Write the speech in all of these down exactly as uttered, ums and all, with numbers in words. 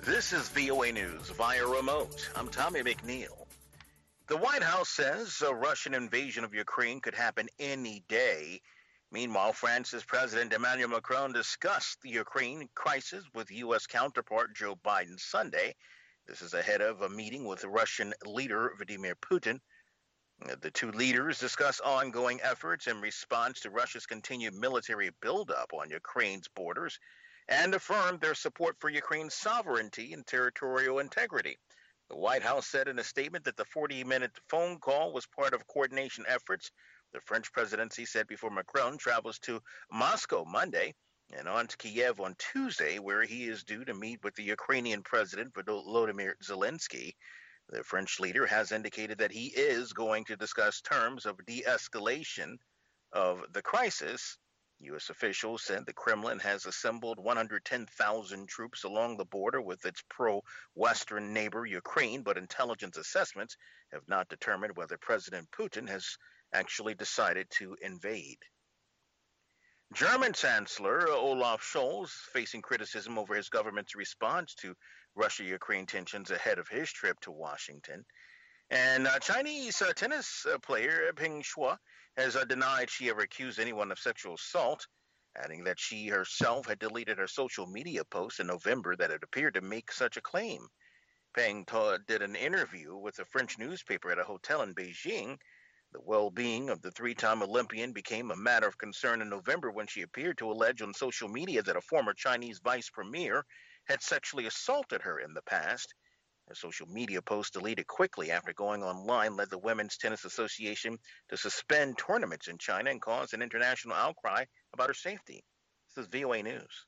This is V O A News via remote. I'm Tommy McNeil. The White House says a Russian invasion of Ukraine could happen any day. Meanwhile, France's President Emmanuel Macron discussed the Ukraine crisis with U S counterpart Joe Biden Sunday. This is ahead of a meeting with the Russian leader Vladimir Putin. The two leaders discuss ongoing efforts in response to Russia's continued military buildup on Ukraine's borders and affirmed their support for Ukraine's sovereignty and territorial integrity. The White House said in a statement that the forty-minute phone call was part of coordination efforts. The French presidency said before Macron travels to Moscow Monday and on to Kiev on Tuesday, where he is due to meet with the Ukrainian President Volodymyr Zelensky. The French leader has indicated that he is going to discuss terms of de-escalation of the crisis. U S officials said the Kremlin has assembled one hundred ten thousand troops along the border with its pro-Western neighbor Ukraine, but intelligence assessments have not determined whether President Putin has actually decided to invade. German Chancellor Olaf Scholz facing criticism over his government's response to Russia-Ukraine tensions ahead of his trip to Washington. And uh, Chinese uh, tennis uh, player Peng Shuai has uh, denied she ever accused anyone of sexual assault, adding that she herself had deleted her social media post in November that had appeared to make such a claim. Peng ta- did an interview with a French newspaper at a hotel in Beijing. The well-being of the three-time Olympian became a matter of concern in November when she appeared to allege on social media that a former Chinese vice premier had sexually assaulted her in the past. A social media post deleted quickly after going online led the Women's Tennis Association to suspend tournaments in China and cause an international outcry about her safety. This is V O A News.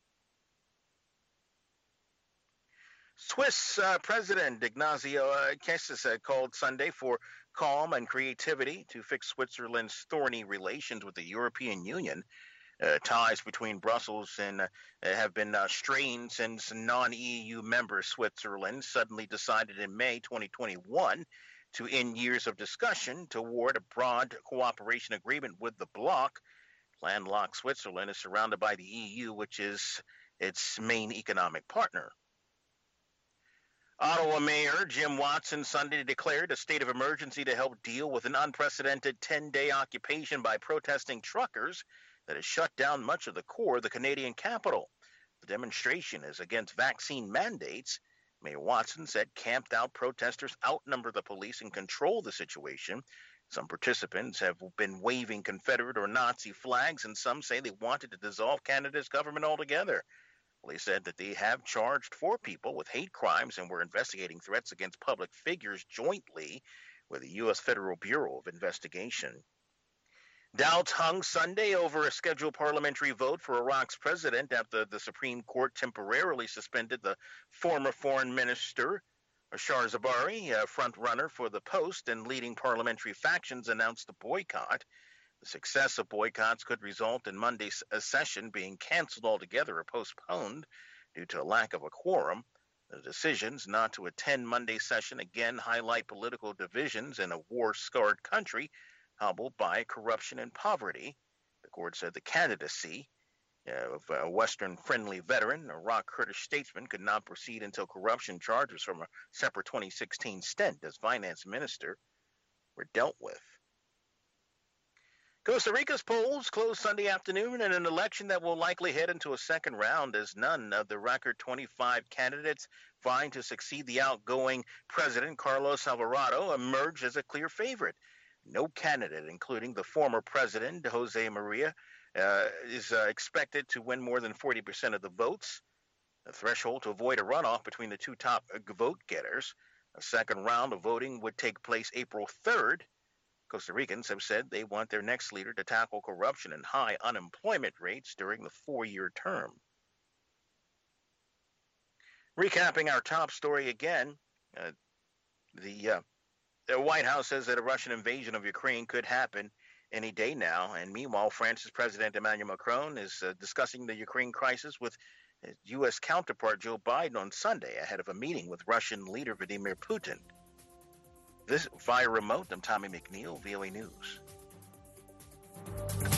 Swiss uh, President Ignazio uh, Cassis uh, called Sunday for calm and creativity to fix Switzerland's thorny relations with the European Union. Uh, ties between Brussels and uh, have been uh, strained since non-E U member Switzerland suddenly decided in May twenty twenty-one to end years of discussion toward a broad cooperation agreement with the bloc. Landlocked Switzerland is surrounded by the E U, which is its main economic partner. Ottawa Mayor Jim Watson Sunday declared a state of emergency to help deal with an unprecedented ten-day occupation by protesting truckers that has shut down much of the core of the Canadian capital. The demonstration is against vaccine mandates. Mayor Watson said camped-out protesters outnumber the police and control the situation. Some participants have been waving Confederate or Nazi flags, and some say they wanted to dissolve Canada's government altogether. Police said that they have charged four people with hate crimes and were investigating threats against public figures jointly with the U S Federal Bureau of Investigation. Doubts hung Sunday over a scheduled parliamentary vote for Iraq's president after the Supreme Court temporarily suspended the former foreign minister, Ashar Zabari, a front-runner for the post, and leading parliamentary factions announced a boycott. The success of boycotts could result in Monday's session being canceled altogether or postponed due to a lack of a quorum. The decisions not to attend Monday's session again highlight political divisions in a war-scarred country hobbled by corruption and poverty. The court said the candidacy of a Western-friendly veteran, Iraq Kurdish statesman, could not proceed until corruption charges from a separate twenty sixteen stint as finance minister were dealt with. Costa Rica's polls closed Sunday afternoon in an election that will likely head into a second round as none of the record twenty-five candidates vying to succeed the outgoing president, Carlos Alvarado, emerged as a clear favorite. No candidate, including the former president, Jose Maria, uh, is uh, expected to win more than forty percent of the votes, the threshold to avoid a runoff between the two top vote getters. A second round of voting would take place April third. Costa Ricans have said they want their next leader to tackle corruption and high unemployment rates during the four-year term. Recapping our top story again, uh, the uh, The White House says that a Russian invasion of Ukraine could happen any day now. And meanwhile, France's President Emmanuel Macron is uh, discussing the Ukraine crisis with his U S counterpart Joe Biden on Sunday ahead of a meeting with Russian leader Vladimir Putin. This via remote, I'm Tommy McNeil, V O A News.